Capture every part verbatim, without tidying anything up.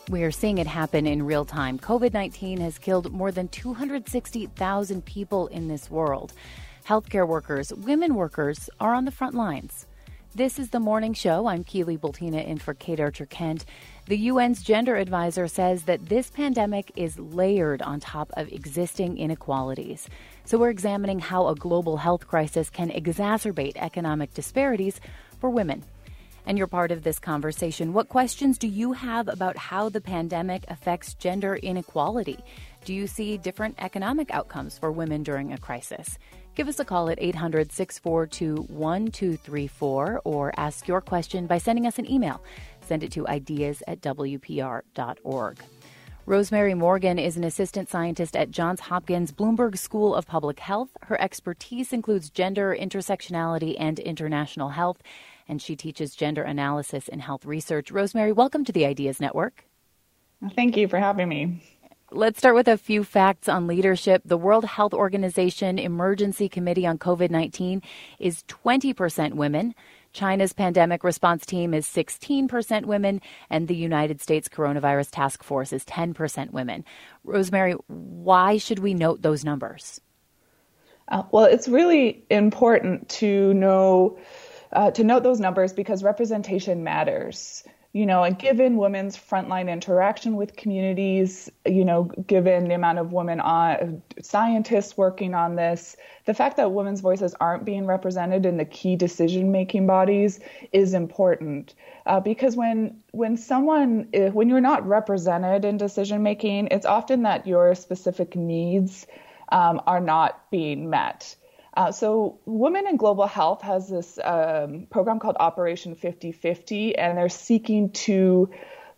We are seeing it happen in real time. COVID nineteen has killed more than two hundred sixty thousand people in this world. Healthcare workers, women workers are on the front lines. This is The Morning Show. I'm Keely Bultina in for Kate Archer-Kent. The U N's gender advisor says that this pandemic is layered on top of existing inequalities. So we're examining how a global health crisis can exacerbate economic disparities for women. And you're part of this conversation. What questions do you have about how the pandemic affects gender inequality? Do you see different economic outcomes for women during a crisis? Give us a call at eight hundred, six four two, one two three four or ask your question by sending us an email. Send it to ideas at w p r dot org. Rosemary Morgan is an assistant scientist at Johns Hopkins Bloomberg School of Public Health. Her expertise includes gender, intersectionality, and international health, and she teaches gender analysis in health research. Rosemary, welcome to the Ideas Network. Thank you for having me. Let's start with a few facts on leadership. The World Health Organization Emergency Committee on COVID nineteen is twenty percent women. China's pandemic response team is sixteen percent women, and the United States Coronavirus Task Force is ten percent women. Rosemary, why should we note those numbers? Uh, well, it's really important to know uh, to note those numbers because representation matters. You know, and given women's frontline interaction with communities, you know, given the amount of women on, scientists working on this, the fact that women's voices aren't being represented in the key decision-making bodies is important. Uh, because when when someone, when you're not represented in decision-making, it's often that your specific needs um, are not being met. Uh, so Women in Global Health has this um, program called Operation fifty fifty, and they're seeking to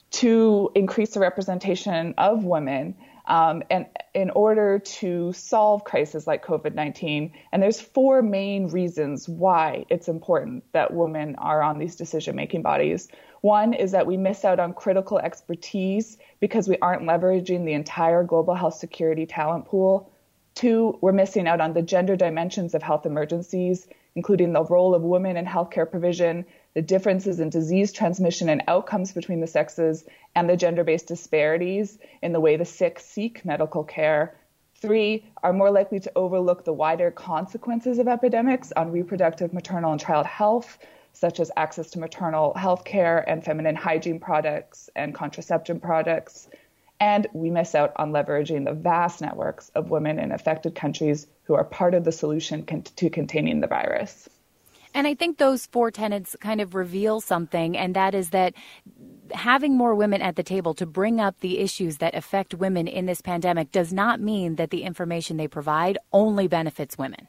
to increase the representation of women um, and in order to solve crises like COVID nineteen. And there's four main reasons why it's important that women are on these decision-making bodies. One is that we miss out on critical expertise because we aren't leveraging the entire global health security talent pool. Two, we're missing out on the gender dimensions of health emergencies, including the role of women in healthcare provision, the differences in disease transmission and outcomes between the sexes, and the gender-based disparities in the way the sick seek medical care. Three, are more likely to overlook the wider consequences of epidemics on reproductive, maternal, and child health, such as access to maternal health care and feminine hygiene products and contraception products. And we miss out on leveraging the vast networks of women in affected countries who are part of the solution con- to containing the virus. And I think those four tenets kind of reveal something, and that is that having more women at the table to bring up the issues that affect women in this pandemic does not mean that the information they provide only benefits women.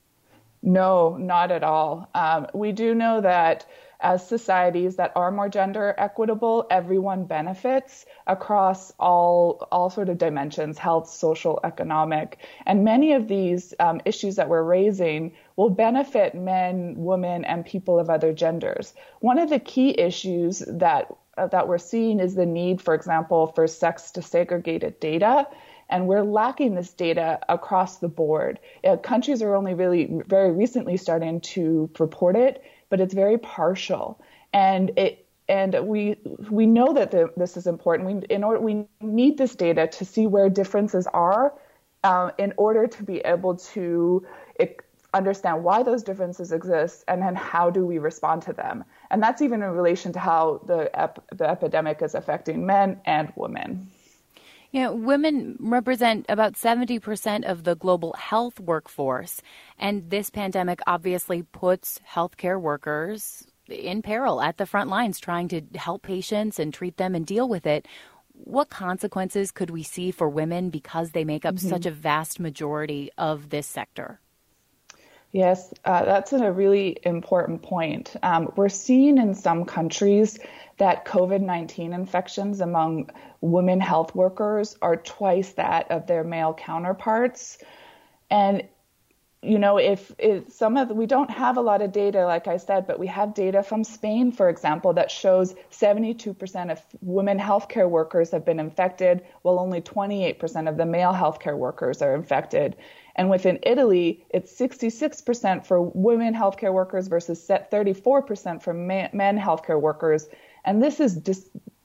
No, not at all. Um, we do know that as societies that are more gender equitable, everyone benefits across all all sort of dimensions, health, social, economic. And many of these um, issues that we're raising will benefit men, women, and people of other genders. One of the key issues that uh, that we're seeing is the need, for example, for sex desegregated data. And we're lacking this data across the board. Uh, countries are only really very recently starting to report it, but it's very partial. And it and we we know that the, this is important. We in order we need this data to see where differences are, uh, in order to be able to it, understand why those differences exist, and then how do we respond to them. And that's even in relation to how the ep, the epidemic is affecting men and women. You know, women represent about seventy percent of the global health workforce, and this pandemic obviously puts healthcare workers in peril at the front lines trying to help patients and treat them and deal with it. What consequences could we see for women because they make up mm-hmm. such a vast majority of this sector? Yes, uh, that's a really important point. Um, we're seeing in some countries that COVID nineteen infections among women health workers are twice that of their male counterparts. And, you know, if, if some of the, we don't have a lot of data, like I said, but we have data from Spain, for example, that shows seventy-two percent of women healthcare workers have been infected, while only twenty-eight percent of the male healthcare workers are infected. And within Italy, it's sixty-six percent for women healthcare workers versus thirty-four percent for men healthcare workers. And this is just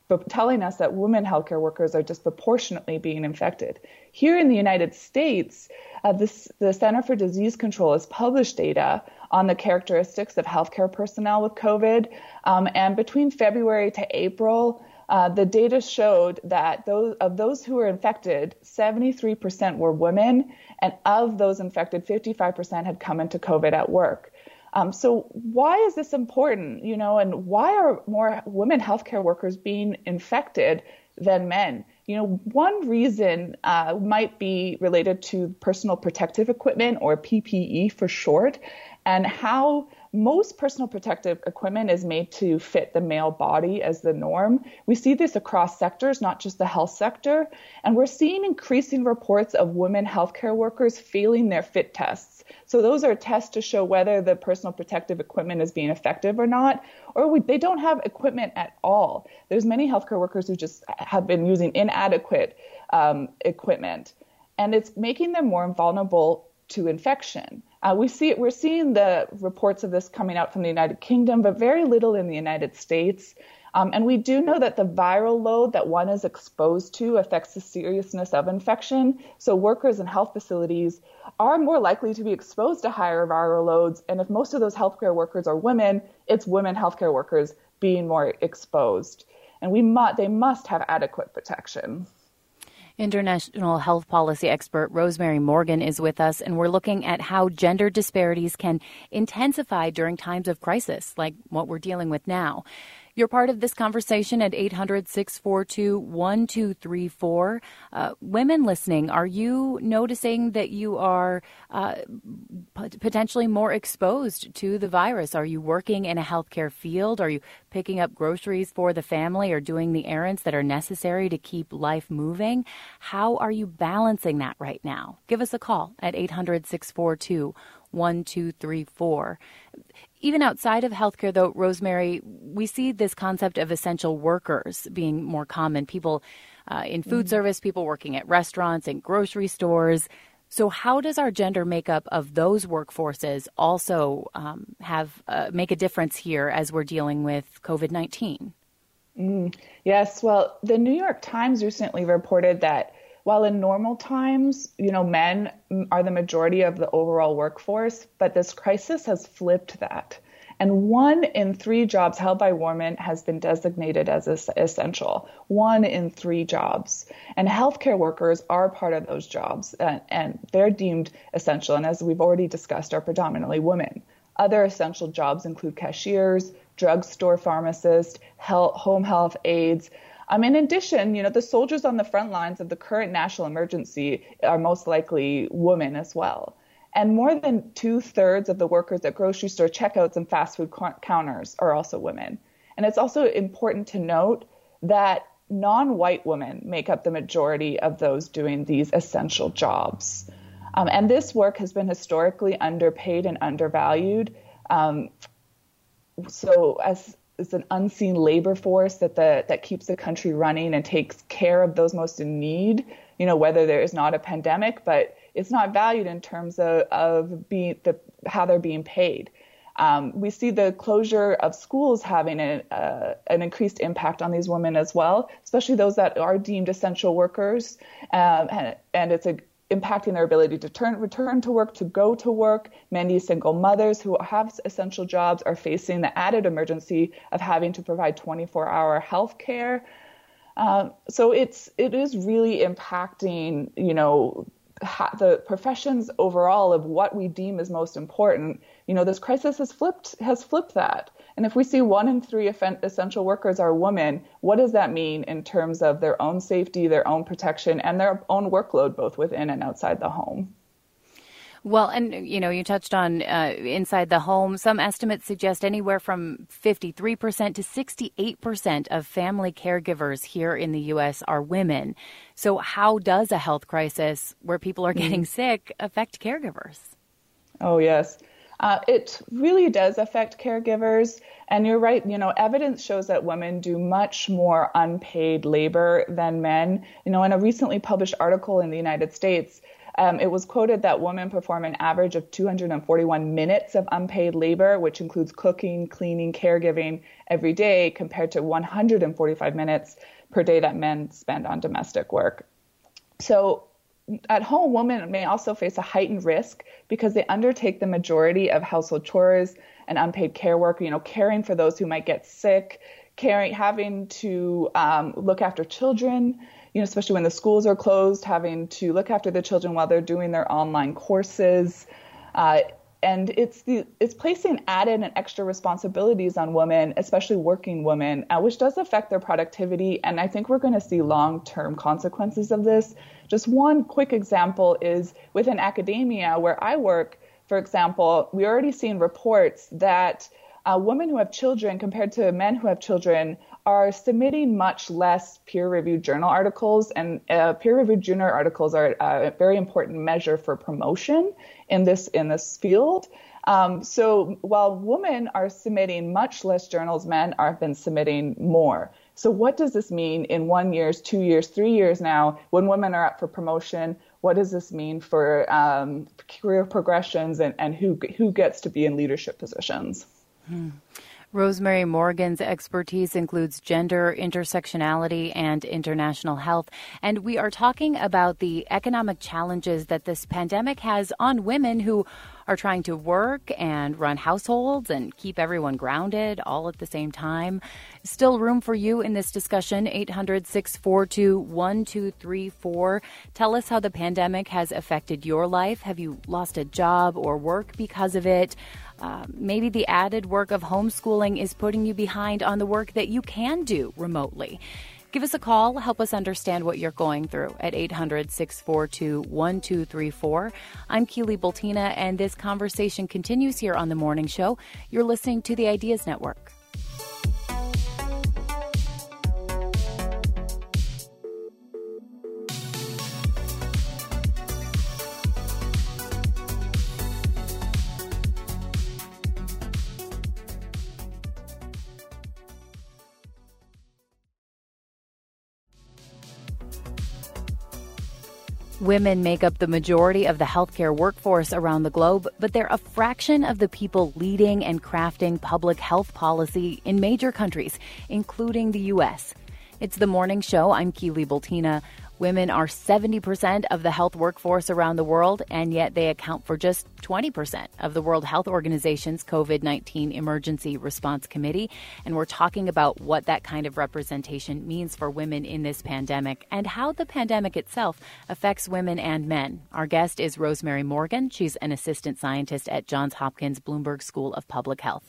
telling us that women healthcare workers are disproportionately being infected. Here in the United States, uh, this, the Center for Disease Control has published data on the characteristics of healthcare personnel with COVID. Um, and between February to April, uh, the data showed that those of those who were infected, seventy-three percent were women, and of those infected, fifty-five percent had come into COVID at work. Um, so why is this important, you know, and why are more women healthcare workers being infected than men? You know, one reason uh, might be related to personal protective equipment, or P P E for short, and how most personal protective equipment is made to fit the male body as the norm. We see this across sectors, not just the health sector, and we're seeing increasing reports of women healthcare workers failing their fit tests. So those are tests to show whether the personal protective equipment is being effective or not, or we, they don't have equipment at all. There's many healthcare workers who just have been using inadequate um, equipment, and it's making them more vulnerable to infection. Uh, we see we're seeing the reports of this coming out from the United Kingdom, but very little in the United States. Um, and we do know that the viral load that one is exposed to affects the seriousness of infection. So workers in health facilities are more likely to be exposed to higher viral loads. And if most of those healthcare workers are women, it's women healthcare workers being more exposed. And we mu- they must have adequate protection. International health policy expert Rosemary Morgan is with us, and we're looking at how gender disparities can intensify during times of crisis, like what we're dealing with now. You're part of this conversation at eight hundred, six four two, one two three four. Uh, women listening, are you noticing that you are uh, p- potentially more exposed to the virus? Are you working in a healthcare field? Are you picking up groceries for the family or doing the errands that are necessary to keep life moving? How are you balancing that right now? Give us a call at eight hundred, six four two, one two three four. Even outside of healthcare, though, Rosemary, we see this concept of essential workers being more common. People uh, in food mm-hmm. service, people working at restaurants and grocery stores. So how does our gender makeup of those workforces also um, have uh, make a difference here as we're dealing with COVID nineteen? Mm, yes. Well, the New York Times recently reported that while in normal times, you know, men are the majority of the overall workforce, but this crisis has flipped that. And one in three jobs held by women has been designated as essential. One in three jobs. And healthcare workers are part of those jobs, and, and they're deemed essential. And as we've already discussed, are predominantly women. Other essential jobs include cashiers, drugstore pharmacists, health, home health aides. Um, in addition, you know, the soldiers on the front lines of the current national emergency are most likely women as well. And more than two thirds of the workers at grocery store checkouts and fast food counters are also women. And it's also important to note that non-white women make up the majority of those doing these essential jobs. Um, and this work has been historically underpaid and undervalued. Um, so as It's an unseen labor force that the that keeps the country running and takes care of those most in need, you know, whether there is not a pandemic, but it's not valued in terms of, of being the how they're being paid. Um, we see the closure of schools having a, uh, an increased impact on these women as well, especially those that are deemed essential workers. Um, and, and it's a impacting their ability to turn, return to work, to go to work. Many single mothers who have essential jobs are facing the added emergency of having to provide twenty-four hour health care. Um, so it's, it is really impacting, you know, ha- the professions overall of what we deem as most important. You know, this crisis has flipped, has flipped that. And if we see one in three essential workers are women, what does that mean in terms of their own safety, their own protection, and their own workload, both within and outside the home? Well, and, you know, you touched on uh, inside the home. Some estimates suggest anywhere from fifty-three percent to sixty-eight percent of family caregivers here in the U S are women. So how does a health crisis where people are getting mm. sick affect caregivers? Oh, yes. Uh, it really does affect caregivers. And you're right, you know, evidence shows that women do much more unpaid labor than men. You know, in a recently published article in the United States, Um, it was quoted that women perform an average of two hundred forty-one minutes of unpaid labor, which includes cooking, cleaning, caregiving every day, compared to one hundred forty-five minutes per day that men spend on domestic work. So at home, women may also face a heightened risk because they undertake the majority of household chores and unpaid care work, you know, caring for those who might get sick, caring, having to um, look after children, you know, especially when the schools are closed, having to look after the children while they're doing their online courses. Uh, and it's the it's placing added and extra responsibilities on women, especially working women, uh, which does affect their productivity. And I think we're going to see long-term consequences of this. Just one quick example is within academia where I work, for example, we're already seeing reports that uh, women who have children compared to men who have children are submitting much less peer-reviewed journal articles, and uh, peer-reviewed journal articles are a very important measure for promotion in this in this field. Um, so while women are submitting much less journals, men have been submitting more. So what does this mean in one year, two years, three years now, when women are up for promotion? What does this mean for um, career progressions and, and who who gets to be in leadership positions? Hmm. Rosemary Morgan's expertise includes gender, intersectionality, and international health. And we are talking about the economic challenges that this pandemic has on women who are trying to work and run households and keep everyone grounded all at the same time. Still room for you in this discussion, eight hundred, six four two, one two three four. Tell us how the pandemic has affected your life. Have you lost a job or work because of it? Uh, maybe the added work of homeschooling is putting you behind on the work that you can do remotely. Give us a call. Help us understand what you're going through at eight hundred, six four two, one two three four. I'm Keely Bultina, and this conversation continues here on The Morning Show. You're listening to the Ideas Network. Women make up the majority of the healthcare workforce around the globe, but they're a fraction of the people leading and crafting public health policy in major countries, including the U S. It's The Morning Show. I'm Keely Bultina. Women are seventy percent of the health workforce around the world, and yet they account for just twenty percent of the World Health Organization's COVID nineteen Emergency Response Committee. And we're talking about what that kind of representation means for women in this pandemic and how the pandemic itself affects women and men. Our guest is Rosemary Morgan. She's an assistant scientist at Johns Hopkins Bloomberg School of Public Health.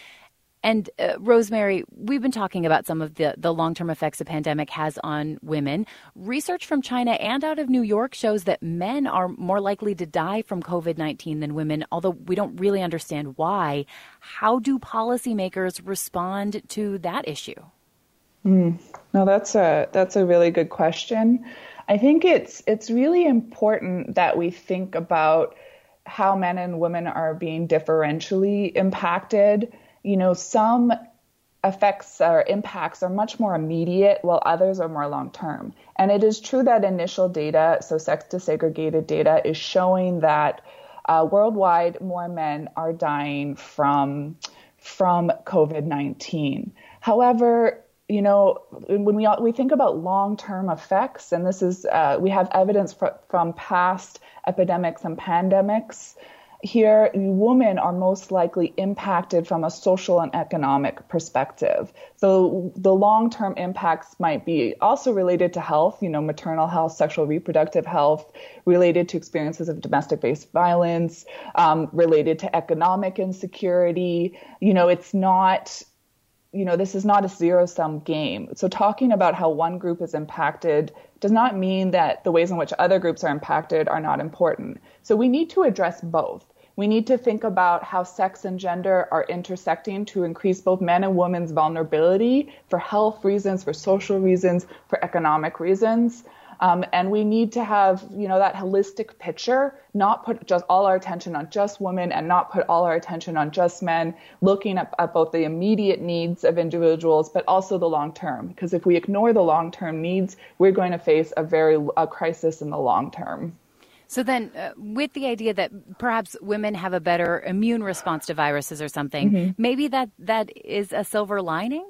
And uh, Rosemary, we've been talking about some of the, the long-term effects the pandemic has on women. Research from China and out of New York shows that men are more likely to die from COVID nineteen than women, although we don't really understand why. How do policymakers respond to that issue? Mm. No, that's a that's a really good question. I think it's it's really important that we think about how men and women are being differentially impacted. You know, some effects or impacts are much more immediate, while others are more long-term. And it is true that initial data, so sex-disaggregated data, is showing that uh, worldwide more men are dying from from COVID nineteen. However, you know, when we we think about long-term effects, and this is uh, we have evidence fr- from past epidemics and pandemics. Here, women are most likely impacted from a social and economic perspective. So the long-term impacts might be also related to health, you know, maternal health, sexual reproductive health, related to experiences of domestic-based violence, um, related to economic insecurity. You know, it's not, you know, this is not a zero-sum game. So talking about how one group is impacted does not mean that the ways in which other groups are impacted are not important. So we need to address both. We need to think about how sex and gender are intersecting to increase both men and women's vulnerability for health reasons, for social reasons, for economic reasons. Um, and we need to have, you know, that holistic picture, not put just all our attention on just women and not put all our attention on just men, looking at, at both the immediate needs of individuals, but also the long term. Because if we ignore the long term needs, we're going to face a very a crisis in the long term. So then uh, with the idea that perhaps women have a better immune response to viruses or something, mm-hmm. maybe that, that is a silver lining?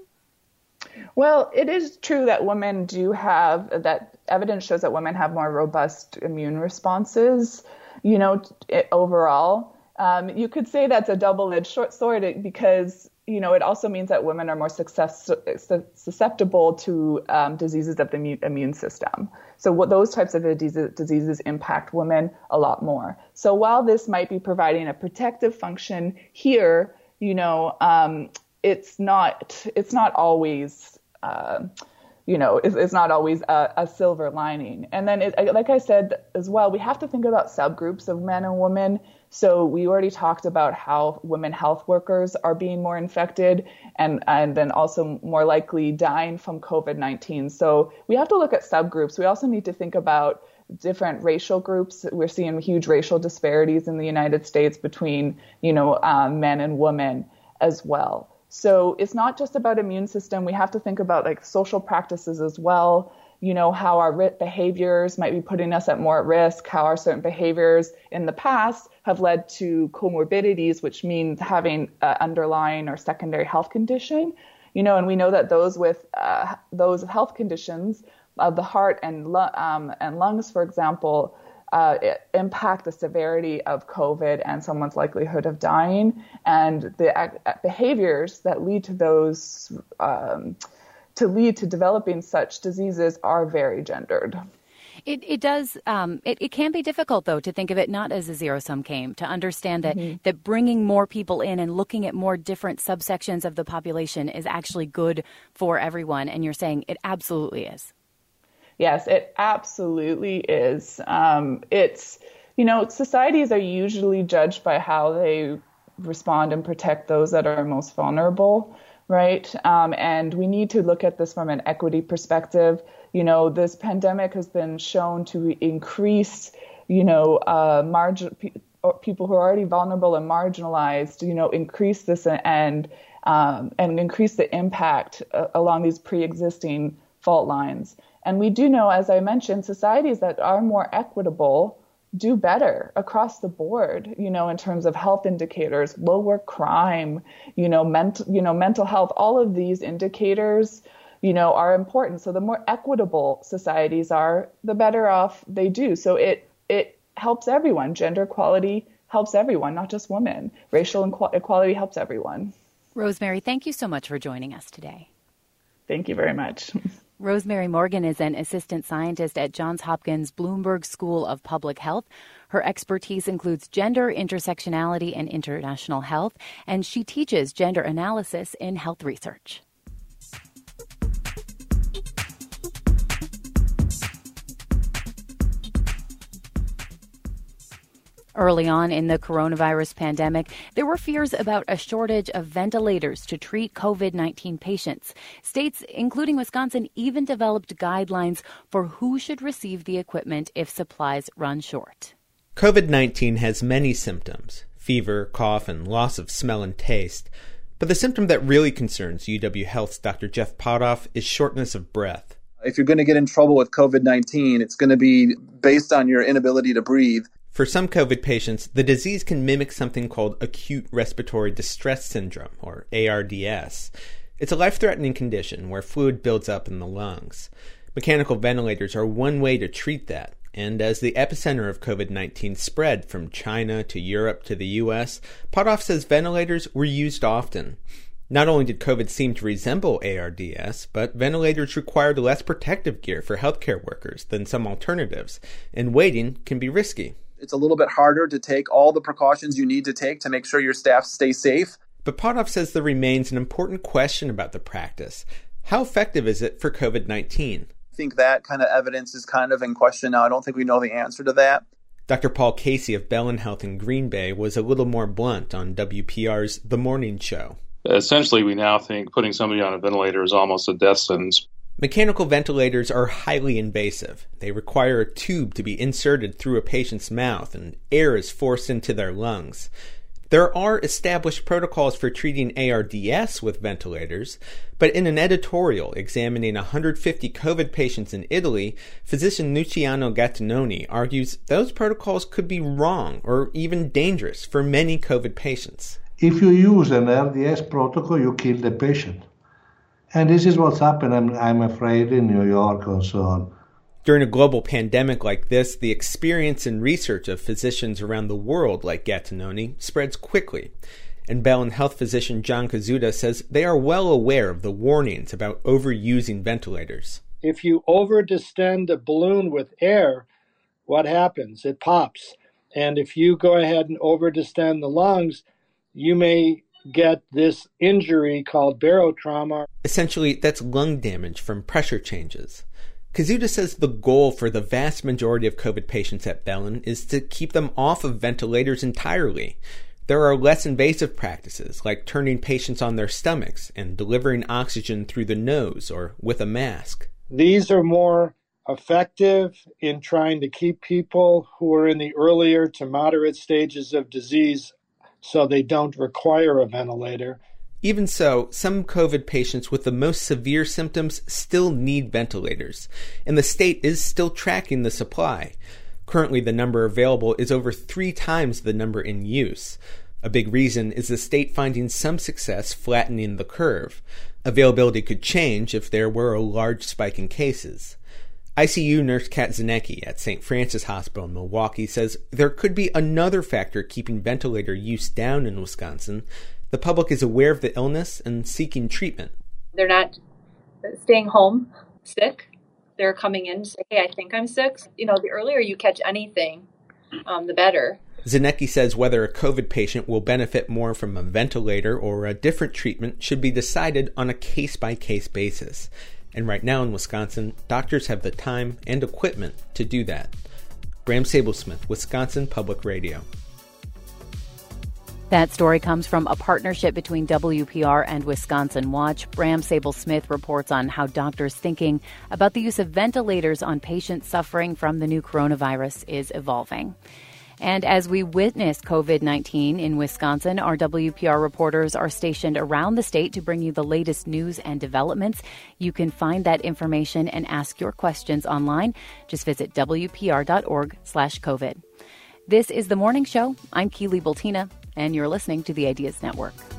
Well, it is true that women do have, that evidence shows that women have more robust immune responses, you know, it, overall. Um, you could say that's a double-edged short sword because, you know, it also means that women are more success, susceptible to um, diseases of the immune system. So what those types of diseases, diseases impact women a lot more. So while this might be providing a protective function here, you know, um, it's not it's not always, uh, you know, it's, it's not always a, a silver lining. And then, it, like I said as well, we have to think about subgroups of men and women. So we already talked about how women health workers are being more infected and, and then also more likely dying from COVID nineteen. So we have to look at subgroups. We also need to think about different racial groups. We're seeing huge racial disparities in the United States between, you know, um, men and women as well. So it's not just about immune system. We have to think about like social practices as well. You know, how our behaviors might be putting us at more at risk, how our certain behaviors in the past have led to comorbidities, which means having an underlying or secondary health condition. You know, and we know that those with uh, those health conditions of the heart and um, and lungs, for example, uh, impact the severity of COVID and someone's likelihood of dying, and the uh, behaviors that lead to those um, to lead to developing such diseases are very gendered. It, it does. Um, it, it can be difficult, though, to think of it not as a zero-sum game, to understand that, mm-hmm. that bringing more people in and looking at more different subsections of the population is actually good for everyone. And you're saying it absolutely is. Yes, it absolutely is. Um, it's, you know, societies are usually judged by how they respond and protect those that are most vulnerable. Right. Um, and we need to look at this from an equity perspective. You know, this pandemic has been shown to increase, you know, uh, margin, people who are already vulnerable and marginalized, you know, increase this and um, and increase the impact uh, along these pre-existing fault lines. And we do know, as I mentioned, societies that are more equitable do better across the board, you know, in terms of health indicators, lower crime, you know, mental, you know, mental health, all of these indicators, you know, are important. So the more equitable societies are, the better off they do. So it, it helps everyone. Gender equality helps everyone, not just women. Racial equality helps everyone. Rosemary, thank you so much for joining us today. Thank you very much. Rosemary Morgan is an assistant scientist at Johns Hopkins Bloomberg School of Public Health. Her expertise includes gender, intersectionality, and international health, and she teaches gender analysis in health research. Early on in the coronavirus pandemic, there were fears about a shortage of ventilators to treat COVID nineteen patients. States, including Wisconsin, even developed guidelines for who should receive the equipment if supplies run short. COVID nineteen has many symptoms: fever, cough, and loss of smell and taste. But the symptom that really concerns U W Health's Doctor Jeff Potoff is shortness of breath. If you're going to get in trouble with COVID nineteen, it's going to be based on your inability to breathe. For some COVID patients, the disease can mimic something called acute respiratory distress syndrome, or A R D S. It's a life-threatening condition where fluid builds up in the lungs. Mechanical ventilators are one way to treat that, and as the epicenter of COVID nineteen spread from China to Europe to the U S, Potoff says ventilators were used often. Not only did COVID seem to resemble A R D S, but ventilators required less protective gear for healthcare workers than some alternatives, and waiting can be risky. It's a little bit harder to take all the precautions you need to take to make sure your staff stay safe. But Potoff says there remains an important question about the practice. How effective is it for COVID nineteen? I think that kind of evidence is kind of in question now. I don't think we know the answer to that. Doctor Paul Casey of Bellin Health in Green Bay was a little more blunt on W P R's The Morning Show. Essentially, we now think putting somebody on a ventilator is almost a death sentence. Mechanical ventilators are highly invasive. They require a tube to be inserted through a patient's mouth, and air is forced into their lungs. There are established protocols for treating A R D S with ventilators, but in an editorial examining one hundred fifty COVID patients in Italy, physician Luciano Gattinoni argues those protocols could be wrong or even dangerous for many COVID patients. If you use an A R D S protocol, you kill the patient. And this is what's happened, I'm, I'm afraid, in New York and so on. During a global pandemic like this, the experience and research of physicians around the world like Gattinoni spreads quickly. And Bellin health physician John Kazuda says they are well aware of the warnings about overusing ventilators. If you over-distend a balloon with air, what happens? It pops. And if you go ahead and over-distend the lungs, you may get this injury called barotrauma. Essentially, that's lung damage from pressure changes. Kazuda says the goal for the vast majority of COVID patients at Bellin is to keep them off of ventilators entirely. There are less invasive practices, like turning patients on their stomachs and delivering oxygen through the nose or with a mask. These are more effective in trying to keep people who are in the earlier to moderate stages of disease so they don't require a ventilator. Even so, some COVID patients with the most severe symptoms still need ventilators, and the state is still tracking the supply. Currently, the number available is over three times the number in use. A big reason is the state finding some success flattening the curve. Availability could change if there were a large spike in cases. I C U nurse Kat Zanecki at Saint Francis Hospital in Milwaukee says there could be another factor keeping ventilator use down in Wisconsin. The public is aware of the illness and seeking treatment. They're not staying home sick. They're coming in to say, hey, I think I'm sick. You know, the earlier you catch anything, um, the better. Zanecki says whether a COVID patient will benefit more from a ventilator or a different treatment should be decided on a case-by-case basis. And right now in Wisconsin, doctors have the time and equipment to do that. Bram Sablesmith, Wisconsin Public Radio. That story comes from a partnership between W P R and Wisconsin Watch. Bram Sablesmith reports on how doctors' thinking about the use of ventilators on patients suffering from the new coronavirus is evolving. And as we witness COVID nineteen in Wisconsin, our W P R reporters are stationed around the state to bring you the latest news and developments. You can find that information and ask your questions online. Just visit W P R dot org slash COVID. This is The Morning Show. I'm Keely Bultina, and you're listening to the Ideas Network.